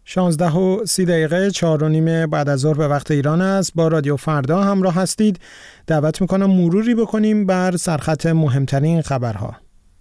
16:30 4:30 بعد از ظهر به وقت ایران است. با رادیو فردا همراه هستید. دعوت میکنم مروری بکنیم بر سرخط مهمترین خبرها.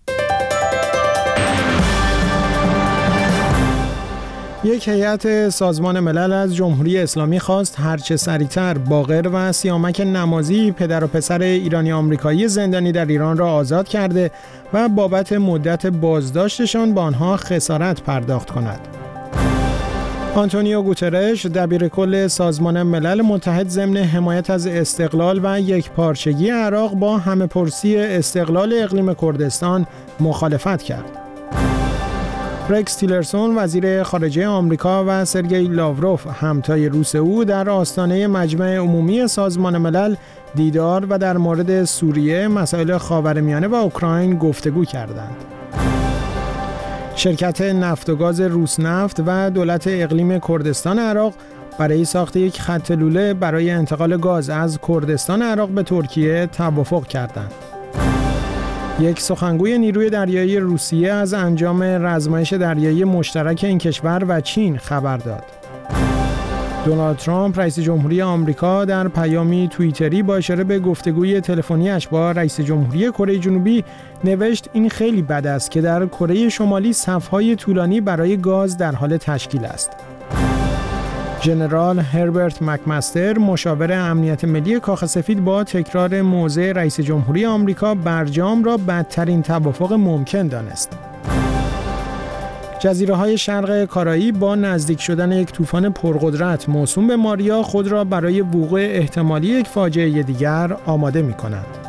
یک هیئت سازمان ملل از جمهوری اسلامی خواست هرچه سریعتر باقر و سیامک نمازی پدر و پسر ایرانی آمریکایی زندانی در ایران را آزاد کرده و بابت مدت بازداشتشان به آنها خسارت پرداخت کند. آنتونیو گوترش دبیر کل سازمان ملل متحد ضمن حمایت از استقلال و یکپارچگی عراق با همه‌پرسی استقلال اقلیم کردستان مخالفت کرد. رکس تیلرسون وزیر خارجه آمریکا و سرگئی لاوروف همتای روس او در آستانه مجمع عمومی سازمان ملل دیدار و در مورد سوریه، مسائل خاورمیانه و اوکراین گفتگو کردند. شرکت نفت و گاز روسنفت و دولت اقلیم کردستان عراق برای ساخت یک خط لوله برای انتقال گاز از کردستان عراق به ترکیه توافق کردند. یک سخنگوی نیروی دریایی روسیه از انجام رزمایش دریایی مشترک این کشور و چین خبر داد. دونالد ترامپ رئیس جمهوری آمریکا در پیامی توییتری با اشاره به گفتگوی تلفنیش با رئیس جمهوری کره جنوبی نوشت این خیلی بد است که در کره شمالی صف‌های طولانی برای گاز در حال تشکیل است. ژنرال هربرت مکمستر مشاور امنیت ملی کاخ سفید با تکرار موضع رئیس جمهوری آمریکا برجام را بدترین توافق ممکن دانست. جزیره‌های شرق کارائیب با نزدیک شدن یک طوفان پرقدرت موسوم به ماریا خود را برای وقوع احتمالی یک فاجعه دیگر آماده می‌کنند.